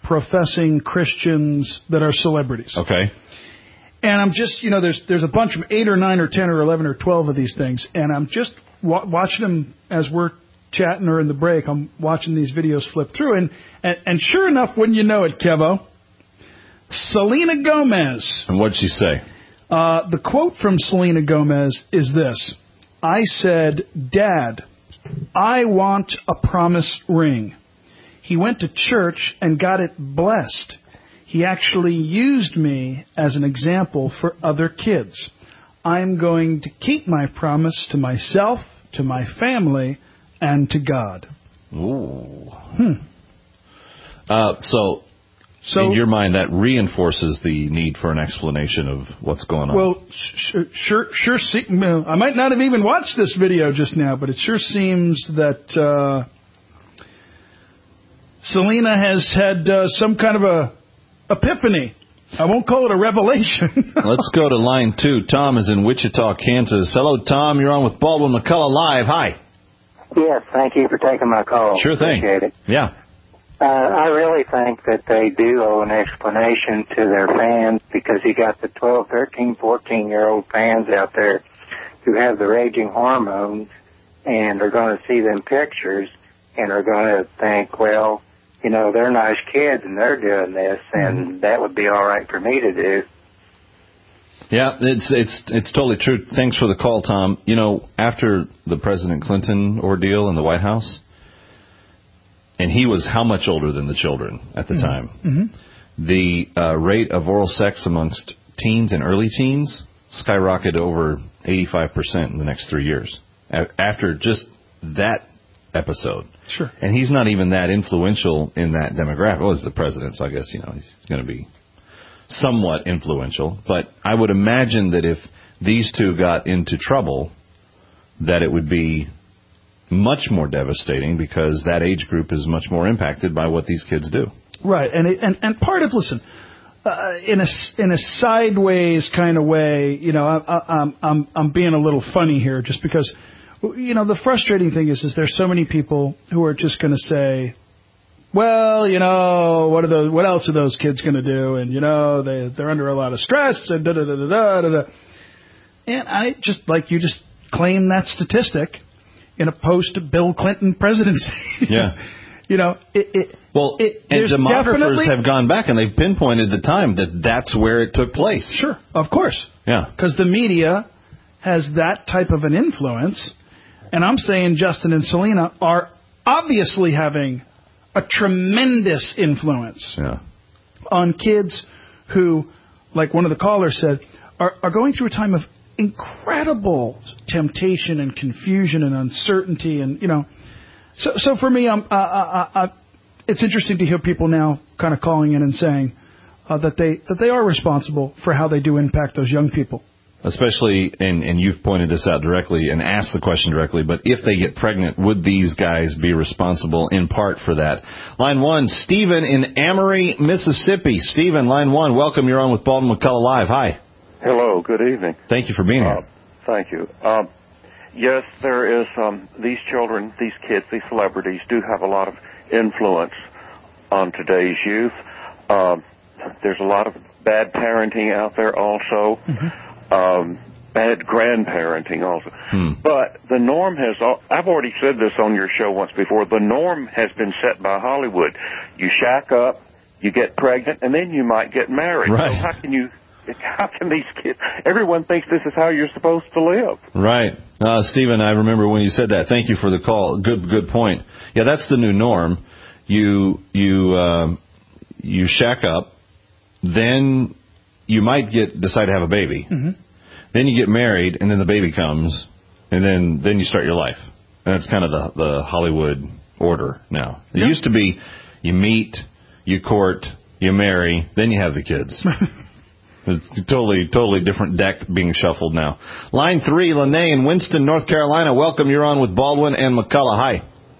professing Christians that are celebrities. Okay. And I'm just, you know, there's there's a bunch of eight or nine or ten or eleven or twelve of these things, and I'm just wa- watching them as we're chatting or in the break. I'm watching these videos flip through, and, and, and sure enough, wouldn't you know it, Kevo, Selena Gomez. And what'd she say? Uh, the quote from Selena Gomez is this. I said, Dad, I want a promise ring. He went to church and got it blessed. He actually used me as an example for other kids. I'm going to keep my promise to myself, to my family, and to God. Ooh. Hmm. Uh, so, so, in your mind, that reinforces the need for an explanation of what's going on. Well, sure, sure, sure. See, I might not have even watched this video just now, but it sure seems that uh, Selena has had uh, some kind of a epiphany. I won't call it a revelation. Let's go to line two. Tom is in Wichita, Kansas. Hello, Tom. You're on with Baldwin McCullough Live. Hi. Yes, thank you for taking my call. Sure thing. Appreciate it. Yeah. Uh, I really think that they do owe an explanation to their fans because you got the twelve, thirteen, fourteen-year-old fans out there who have the raging hormones and are going to see them pictures and are going to think, well, you know, they're nice kids and they're doing this, and that would be all right for me to do. Yeah, it's it's it's totally true. Thanks for the call, Tom. You know, after the President Clinton ordeal in the White House, and he was how much older than the children at the mm-hmm. time, mm-hmm. the uh, rate of oral sex amongst teens and early teens skyrocketed over eighty-five percent in the next three years a- after just that episode. Sure. And he's not even that influential in that demographic. Well, he's the president, so I guess, you know, he's going to be somewhat influential. But I would imagine that if these two got into trouble, that it would be much more devastating because that age group is much more impacted by what these kids do. Right. And it, and, and part of, listen, uh, in a, in a sideways kind of way, you know, I, I, I'm, I'm, I'm being a little funny here just because, you know, the frustrating thing is, is there's so many people who are just going to say, well, you know, what are those? What else are those kids going to do? And, you know, they, they're under a lot of stress and da da da da da da. And I just, like you just claim that statistic in a post-Bill Clinton presidency. Yeah. You know, it, it well, it, and demographers have gone back and they've pinpointed the time that that's where it took place. Sure, of course. Yeah. Because the media has that type of an influence. And I'm saying Justin and Selena are obviously having a tremendous influence yeah. on kids who, like one of the callers said, are, are going through a time of incredible temptation and confusion and uncertainty. And, you know, so so for me, I'm, uh, uh, uh, it's interesting to hear people now kind of calling in and saying uh, that they that they are responsible for how they do impact those young people. Especially, and, and you've pointed this out directly and asked the question directly, but if they get pregnant, would these guys be responsible in part for that? Line one, Stephen in Amory, Mississippi. Stephen, line one, welcome. You're on with Baldwin McCullough Live. Hi. Hello, good evening. Thank you for being here. Uh, thank you. Um, yes, there is, um, these children, these kids, these celebrities do have a lot of influence on today's youth. Um, there's a lot of bad parenting out there also. Mm-hmm. Um, bad grandparenting also. Hmm. But the norm has, I've already said this on your show once before, the norm has been set by Hollywood. You shack up, you get pregnant, and then you might get married. Right. So how can you, how can these kids, everyone thinks this is how you're supposed to live. Right. Uh, Stephen, I remember when you said that. Thank you for the call. Good, good point. Yeah, that's the new norm. You, you, um, you shack up, then you might get decide to have a baby. Mm-hmm. Then you get married, and then the baby comes, and then, then you start your life. And that's kind of the, the Hollywood order now. It yep. used to be you meet, you court, you marry, then you have the kids. It's a totally, totally different deck being shuffled now. Line three, Lene in Winston, North Carolina. Welcome. You're on with Baldwin and McCullough. Hi.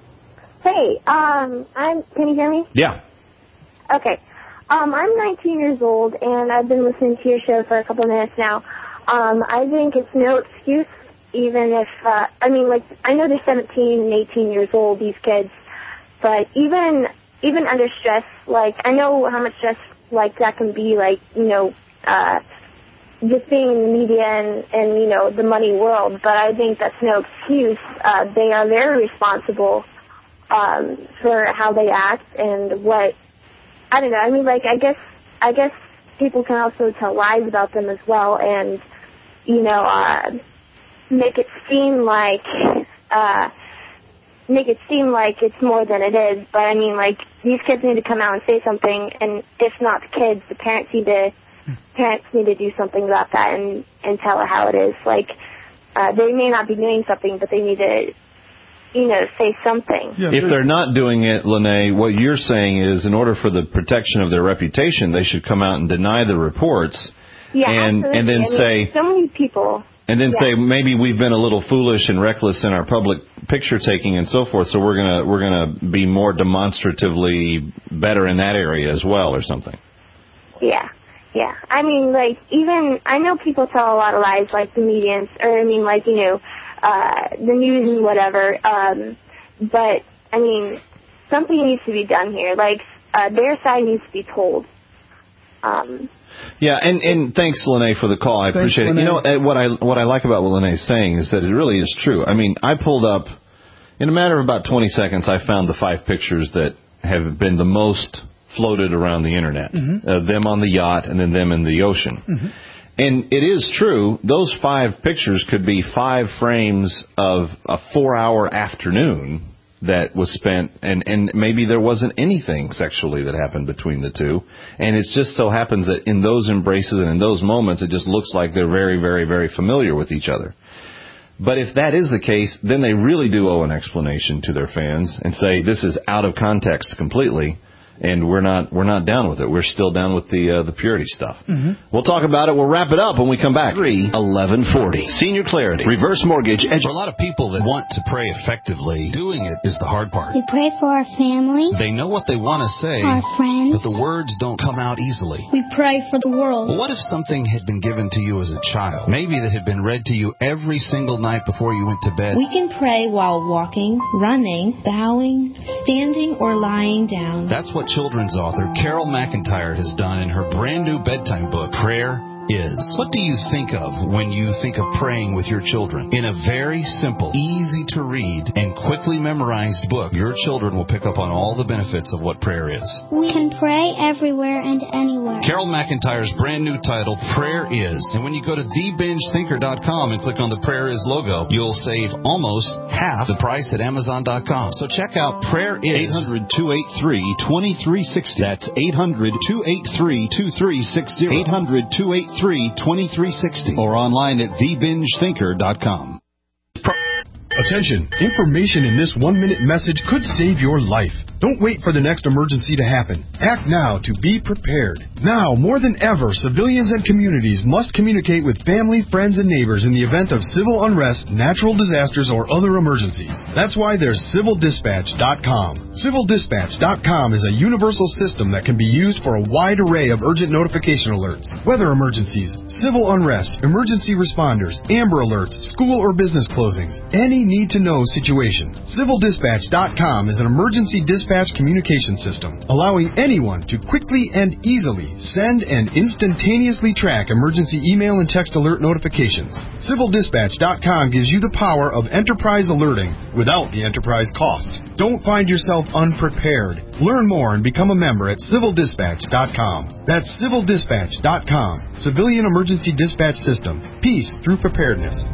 Hey, um, I'm. Can you hear me? Yeah. Okay. Um, I'm nineteen years old, and I've been listening to your show for a couple of minutes now. Um, I think it's no excuse, even if, uh, I mean, like, I know they're seventeen and eighteen years old, these kids, but even even under stress, like, I know how much stress, like, that can be, like, you know, uh, just being in the media and, and, you know, the money world, but I think that's no excuse. Uh, they are very responsible um, for how they act and what, I don't know, I mean, like, I guess, I guess people can also tell lies about them as well and, you know, uh, make it seem like, uh, make it seem like it's more than it is, but I mean, like, these kids need to come out and say something, and if not the kids, the parents need to, parents need to do something about that and, and tell it how it is. Like, uh, they may not be doing something, but they need to, you know, say something. Yeah, if they're not doing it, Lene, what you're saying is in order for the protection of their reputation, they should come out and deny the reports. Yeah, and, absolutely. and then I mean, say... so many people... And then yeah. say maybe we've been a little foolish and reckless in our public picture taking and so forth, so we're gonna we're gonna be more demonstratively better in that area as well, or something. Yeah, yeah. I mean, like, even I know people tell a lot of lies, like the medians, or I mean, like, you know, uh, the news and whatever. Um, but I mean, something needs to be done here. Like, uh, their side needs to be told. Um, Yeah, and, and thanks, Lene, for the call. I Thanks, appreciate it. Lene. You know, uh, what I what I like about what Lene's saying is that it really is true. I mean, I pulled up, in a matter of about twenty seconds, I found the five pictures that have been the most floated around the Internet. Mm-hmm. Uh, them on the yacht and then them in the ocean. Mm-hmm. And it is true, those five pictures could be five frames of a four-hour afternoon that was spent, and, and maybe there wasn't anything sexually that happened between the two. And it just so happens that in those embraces and in those moments, it just looks like they're very, very, very familiar with each other. But if that is the case, then they really do owe an explanation to their fans and say, this is out of context completely, and we're not we're not down with it. We're still down with the uh, the purity stuff. Mm-hmm. We'll talk about it. We'll wrap it up when we come back. three eleven forty Senior Clarity. Reverse mortgage. Edu- For a lot of people that want to pray effectively, doing it is the hard part. We pray for our family, They know what they want to say, our friends. but the words don't come out easily. We pray for the world. Well, what if something had been given to you as a child? Maybe that had been read to you every single night before you went to bed. We can pray while walking, running, bowing, standing, or lying down. That's what children's author Carol McIntyre has done in her brand new bedtime book, Prayer Is. What do you think of when you think of praying with your children? In a very simple, easy to read, and quickly memorized book, your children will pick up on all the benefits of what prayer is. We can pray everywhere and anywhere. Carol McIntyre's brand new title, Prayer Is. And when you go to the binge thinker dot com and click on the Prayer Is logo, you'll save almost half the price at amazon dot com. So check out Prayer Is. eight hundred, two eight three, two three six zero. That's eight hundred, two eight three, two three six zero. eight hundred, two eight three, two three six zero. Or online at the binge thinker dot com. Attention! Information in this one-minute message could save your life. Don't wait for the next emergency to happen. Act now to be prepared. Now, more than ever, civilians and communities must communicate with family, friends, and neighbors in the event of civil unrest, natural disasters, or other emergencies. That's why there's civil dispatch dot com. civil dispatch dot com is a universal system that can be used for a wide array of urgent notification alerts, weather emergencies, civil unrest, emergency responders, Amber Alerts, school or business closings, any need-to-know situation. civil dispatch dot com is an emergency dispatch communication system, allowing anyone to quickly and easily send and instantaneously track emergency email and text alert notifications. civil dispatch dot com gives you the power of enterprise alerting without the enterprise cost. Don't find yourself unprepared. Learn more and become a member at civil dispatch dot com. That's civil dispatch dot com. Civilian Emergency Dispatch System. Peace through preparedness.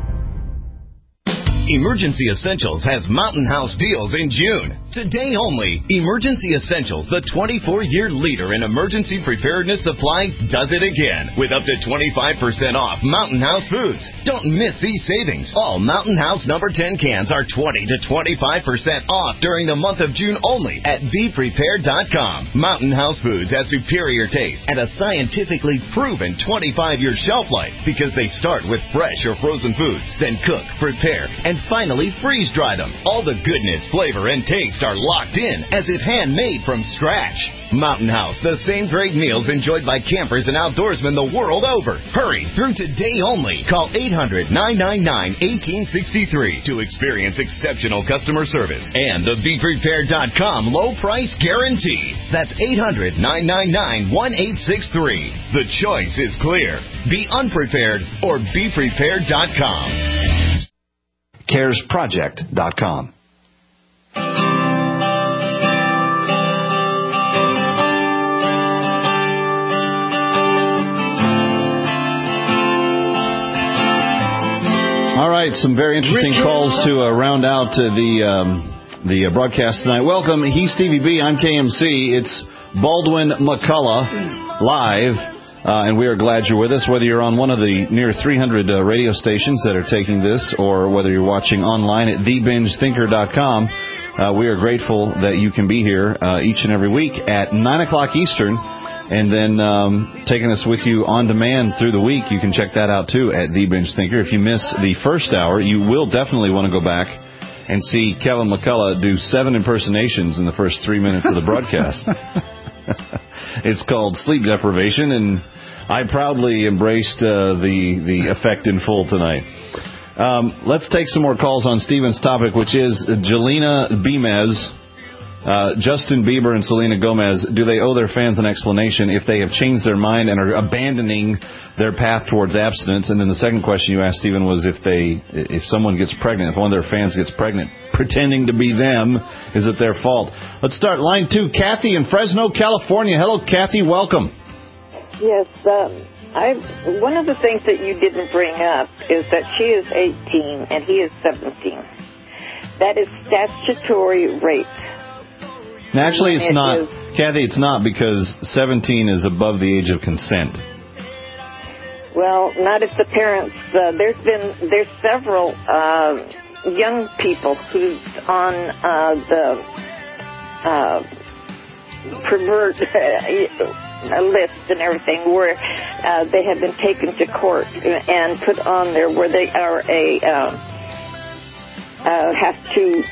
Emergency Essentials has Mountain House deals in June. Today only, Emergency Essentials, the twenty-four year leader in emergency preparedness supplies, does it again with up to twenty-five percent off Mountain House foods. Don't miss these savings. All Mountain House number ten cans are twenty to twenty-five percent off during the month of June only at be prepared dot com. Mountain House foods have superior taste and a scientifically proven twenty-five year shelf life because they start with fresh or frozen foods, then cook, prepare, and finally freeze-dry them. All the goodness, flavor, and taste are locked in as if handmade from scratch. Mountain House, the same great meals enjoyed by campers and outdoorsmen the world over. Hurry, through today only. Call eight hundred, nine nine nine, one eight six three to experience exceptional customer service and the Be Prepared dot com low price guarantee. That's eight hundred, nine nine nine, one eight six three. The choice is clear. Be unprepared or Be Prepared dot com. cares project dot com. All right, some very interesting Richard. calls to uh, round out uh, the um, the uh, broadcast tonight. Welcome. He's Stevie B. I'm K M C. It's Baldwin McCullough live, uh, and we are glad you're with us. Whether you're on one of the near three hundred uh, radio stations that are taking this, or whether you're watching online at the binge thinker dot com, uh, we are grateful that you can be here uh, each and every week at nine o'clock Eastern. And then um, taking us with you on demand through the week. You can check that out, too, at The Binge Thinker. If you miss the first hour, you will definitely want to go back and see Kevin McCullough do seven impersonations in the first three minutes of the broadcast. It's called Sleep Deprivation, and I proudly embraced uh, the, the effect in full tonight. Um, let's take some more calls on Stephen's topic, which is Jelena Bimez. Uh, Justin Bieber and Selena Gomez, do they owe their fans an explanation if they have changed their mind and are abandoning their path towards abstinence? And then the second question you asked, Stephen, was if they, if someone gets pregnant, if one of their fans gets pregnant, pretending to be them, is it their fault? Let's start line two. Kathy in Fresno, California. Hello, Kathy. Welcome. Yes. Um, I one of the things that you didn't bring up is that she is eighteen and he is seventeen. That is statutory rape. Actually, it's it not, is. Kathy, it's not, because seventeen is above the age of consent. Well, not if the parents, uh, there's been, there's several uh, young people who's on uh, the uh, pervert uh, list and everything where uh, they have been taken to court and put on there where they are a, uh, uh, have to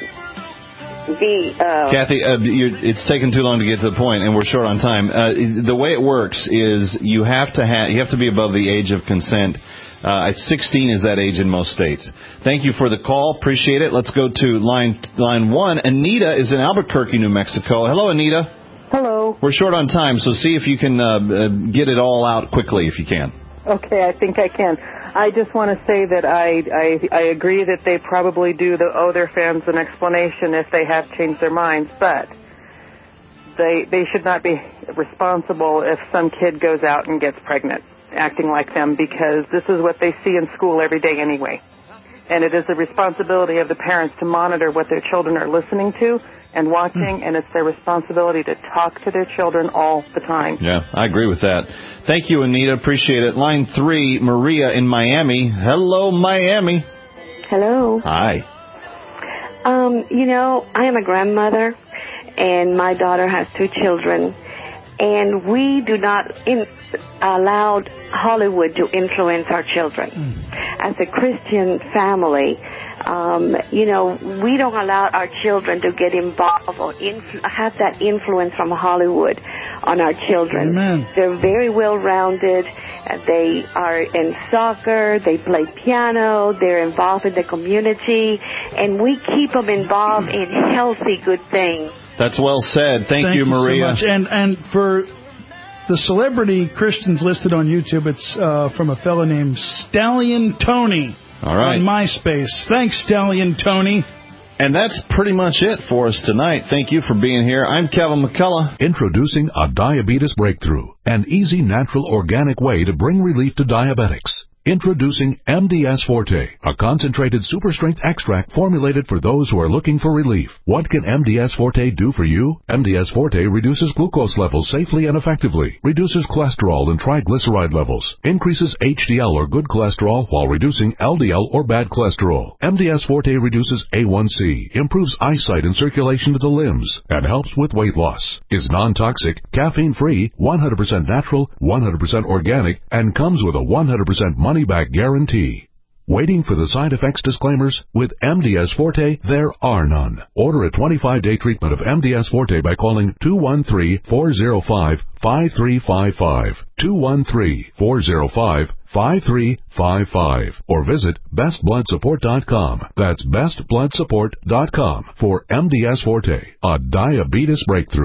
be, uh, Kathy, uh, you're, it's taken too long to get to the point, and we're short on time. Uh, the way it works is you have to have you have to be above the age of consent. Uh, sixteen is that age in most states. Thank you for the call. Appreciate it. Let's go to line line one. Anita is in Albuquerque, New Mexico. Hello, Anita. Hello. We're short on time, so see if you can uh, get it all out quickly if you can. Okay, I think I can. I just want to say that I, I I agree that they probably do the, owe their fans an explanation if they have changed their minds, but they they should not be responsible if some kid goes out and gets pregnant, acting like them, because this is what they see in school every day anyway. And it is the responsibility of the parents to monitor what their children are listening to and watching, and it's their responsibility to talk to their children all the time. Yeah, I agree with that. Thank you, Anita. Appreciate it. Line three, Maria in Miami. Hello, Miami. Hello. Hi. Um, you know, I am a grandmother, and my daughter has two children, and we do not in, allow Hollywood to influence our children. Mm. As a Christian family, um, you know, we don't allow our children to get involved or influ- have that influence from Hollywood on our children. Amen. They're very well-rounded. They are in soccer. They play piano. They're involved in the community. And we keep them involved in healthy, good things. That's well said. Thank, Thank you, Maria. You so much. And, and for the celebrity Christians listed on YouTube, it's uh, from a fellow named Stallion Tony. All right. On MySpace. Thanks, Stallion Tony. And that's pretty much it for us tonight. Thank you for being here. I'm Kevin McCullough. Introducing a diabetes breakthrough, an easy, natural, organic way to bring relief to diabetics. Introducing M D S Forte, a concentrated super-strength extract formulated for those who are looking for relief. What can M D S Forte do for you? M D S Forte reduces glucose levels safely and effectively, reduces cholesterol and triglyceride levels, increases H D L or good cholesterol while reducing L D L or bad cholesterol. M D S Forte reduces A one C, improves eyesight and circulation to the limbs, and helps with weight loss. Is non-toxic, caffeine-free, one hundred percent natural, one hundred percent organic, and comes with a one hundred percent money-back guarantee. Waiting for the side effects disclaimers? With M D S Forte, there are none. Order a twenty-five day treatment of M D S Forte by calling two one three, four zero five, five three five five, two one three, four zero five, five three five five, or visit best blood support dot com. That's best blood support dot com for M D S Forte, a diabetes breakthrough.